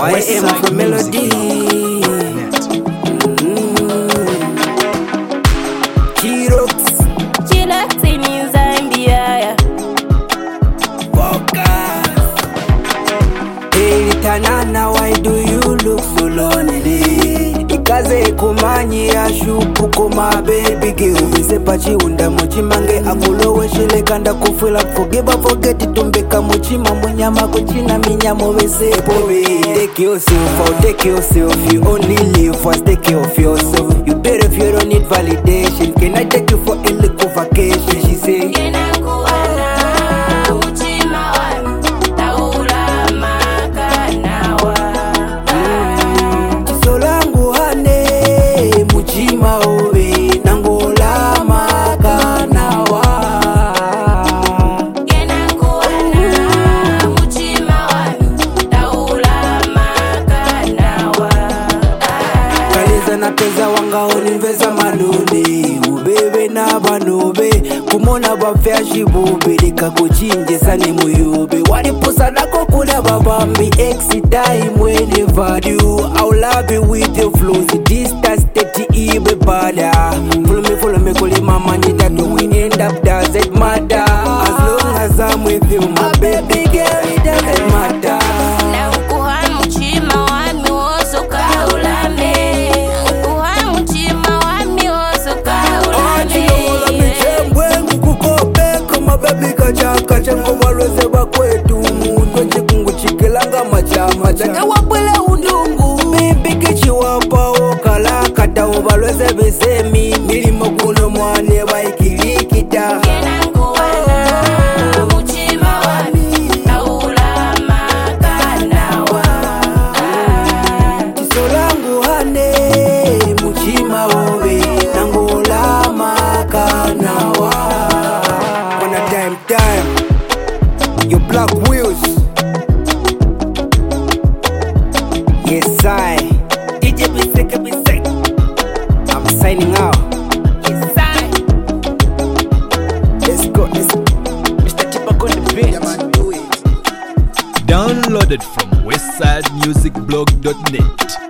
I am for melody. Chillax in Zambia. Hey Tanana, why do you look so lonely? Ikaze kumanyi ya shupu kuma baby girl. Mise pachi unda mochimange akulowe shile kanda kufila forget it tumbeka mochima munyama kuchina minyamo wese bobe. Take yourself, you only live once, take care of yourself. You better if you don't need validation. Can I take you for a little vacation? She say napeza wanga onimveza manone ubebe n'abanobe kumona bavyashi bube leka kuchinje sane muyube walipusa nako kula babambi exi time when you value I'll love you with your flows distance 30 ibe bada follow me kuli mama nita do we end up doesn't matter as long as I'm with you my baby girl it doesn't matter. Kachango walweze bakwetu mundu chikungu chikilanga machama chake wapwele undungu bimbiki chiwapa okala kata ubalweze bisemi milimo kuno mwane baikilikita chisolangu hane muchima wobe nangola makanawa time your black wheels. Yes, I DJ Bisek. I'm signing out. Yes, I. Let's go. Mr. Tipak on the beat. Yeah, man, do it. Downloaded from westsidemusicblog.net.